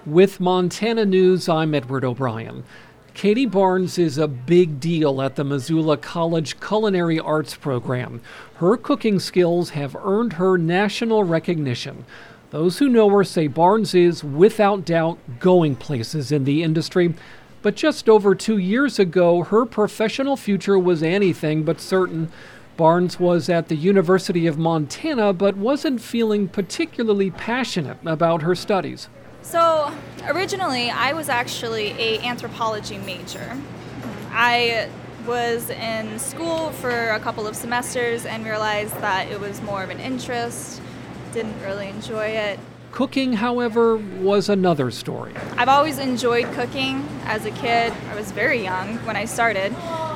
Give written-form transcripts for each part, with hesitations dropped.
With Montana News, I'm Edward O'Brien. Katie Barnes is a big deal at the Missoula College Culinary Arts program. Her cooking skills have earned her national recognition. Those who know her say Barnes is, without doubt, going places in the industry. But just over 2 years ago, her professional future was anything but certain. Barnes was at the University of Montana, but wasn't feeling particularly passionate about her studies. So originally, I was actually an anthropology major. I was in school for a couple of semesters and realized that it was more of an interest, didn't really enjoy it. Cooking, however, was another story. I've always enjoyed cooking as a kid. I was very young when I started.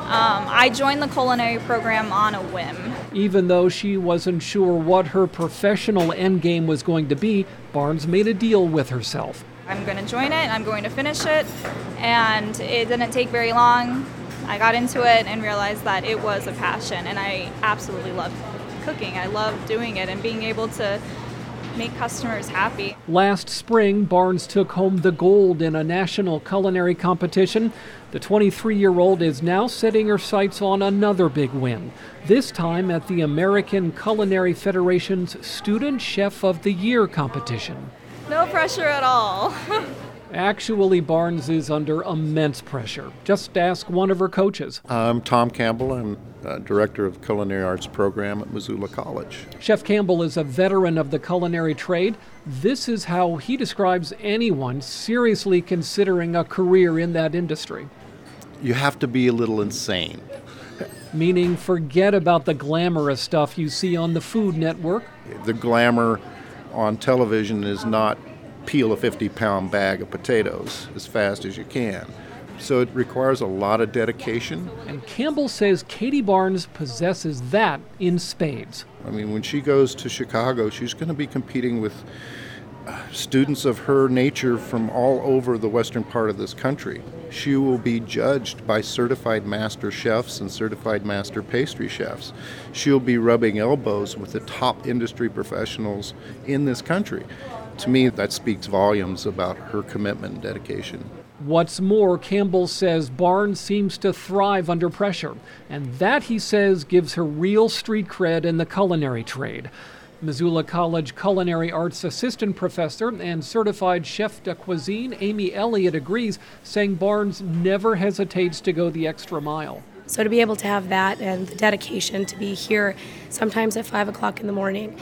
I joined the culinary program on a whim. Even though she wasn't sure what her professional endgame was going to be, Barnes made a deal with herself. I'm going to join it, I'm going to finish it, and it didn't take very long. I got into it and realized that it was a passion, and I absolutely loved cooking. I loved doing it and being able to make customers happy. Last spring, Barnes took home the gold in a national culinary competition. The 23-year-old is now setting her sights on another big win, this time at the American Culinary Federation's Student Chef of the Year competition. No pressure at all. Actually, Barnes is under immense pressure. Just ask one of her coaches. I'm Tom Campbell. I'm Director of Culinary Arts Program at Missoula College. Chef Campbell is a veteran of the culinary trade. This is how he describes anyone seriously considering a career in that industry. You have to be a little insane. Meaning forget about the glamorous stuff you see on the Food Network. The glamour on television is not peel a 50-pound bag of potatoes as fast as you can. So it requires a lot of dedication. And Campbell says Katie Barnes possesses that in spades. I mean, when she goes to Chicago, she's going to be competing with students of her nature from all over the western part of this country. She will be judged by certified master chefs and certified master pastry chefs. She'll be rubbing elbows with the top industry professionals in this country. To me, that speaks volumes about her commitment and dedication. What's more, Campbell says Barnes seems to thrive under pressure, and that, he says, gives her real street cred in the culinary trade. Missoula College Culinary Arts Assistant Professor and Certified Chef de Cuisine Amy Elliott agrees, saying Barnes never hesitates to go the extra mile. So to be able to have that and the dedication to be here sometimes at 5 o'clock in the morning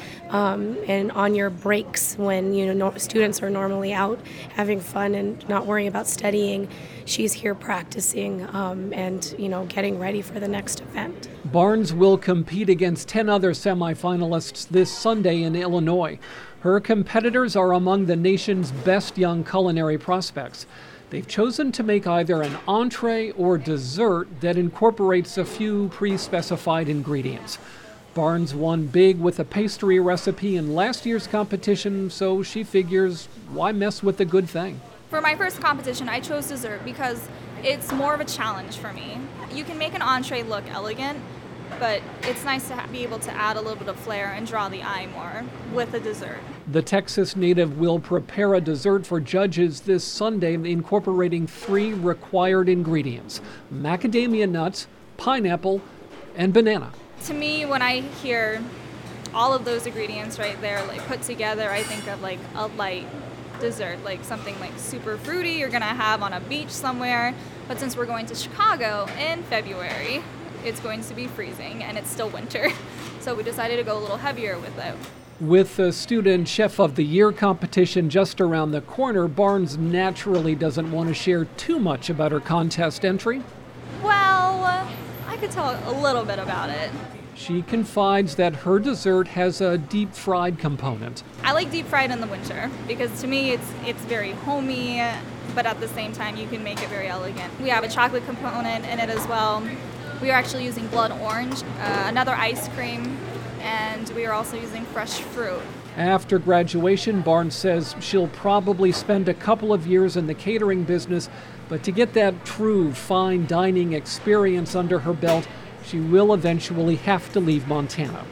and on your breaks when students are normally out having fun and not worrying about studying, she's here practicing and getting ready for the next event. Barnes will compete against 10 other semifinalists this Sunday in Illinois. Her competitors are among the nation's best young culinary prospects. They've chosen to make either an entree or dessert that incorporates a few pre-specified ingredients. Barnes won big with a pastry recipe in last year's competition, so she figures, why mess with the good thing? For my first competition, I chose dessert because it's more of a challenge for me. You can make an entree look elegant, but it's nice to be able to add a little bit of flair and draw the eye more with a dessert. The Texas native will prepare a dessert for judges this Sunday, incorporating 3 required ingredients: macadamia nuts, pineapple, and banana. To me, when I hear all of those ingredients right there, put together, I think of a light dessert, something super fruity you're gonna have on a beach somewhere. But since we're going to Chicago in February, it's going to be freezing and it's still winter. So we decided to go a little heavier with it. With the Student Chef of the Year competition just around the corner, Barnes naturally doesn't want to share too much about her contest entry. Well, I could tell a little bit about it. She confides that her dessert has a deep-fried component. I like deep fried in the winter because to me it's very homey, but at the same time you can make it very elegant. We have a chocolate component in it as well. We are actually using blood orange, another ice cream, and we are also using fresh fruit. After graduation, Barnes says she'll probably spend a couple of years in the catering business, but to get that true fine dining experience under her belt, she will eventually have to leave Montana.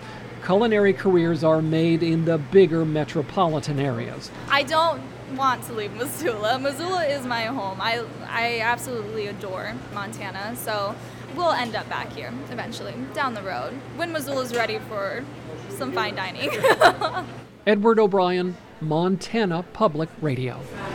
culinary careers are made in the bigger metropolitan areas. I don't want to leave Missoula. Missoula is my home. I absolutely adore Montana, so we'll end up back here eventually, down the road, when Missoula's ready for some fine dining. Edward O'Brien, Montana Public Radio.